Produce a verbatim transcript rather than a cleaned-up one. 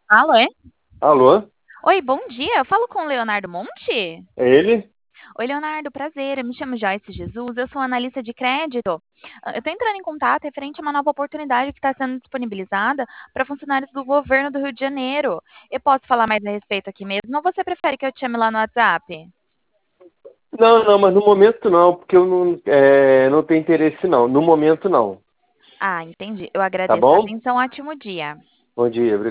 Alô, é? Alô? Oi, bom dia. Eu falo com o Leonardo Monte? É ele? Oi, Leonardo, prazer. Eu me chamo Joyce Jesus, eu sou analista de crédito. Ah, Eu estou entrando em contato referente a uma nova oportunidade que está sendo disponibilizada para funcionários do governo do Rio de Janeiro. Eu posso falar mais a respeito aqui mesmo, ou você prefere que eu te chame lá no WhatsApp? Não, não, mas no momento não, porque eu não, é, não tenho interesse não. No momento não. Ah, entendi. Eu Tá agradeço a bom? atenção. Ótimo dia. Bom dia, obrigado.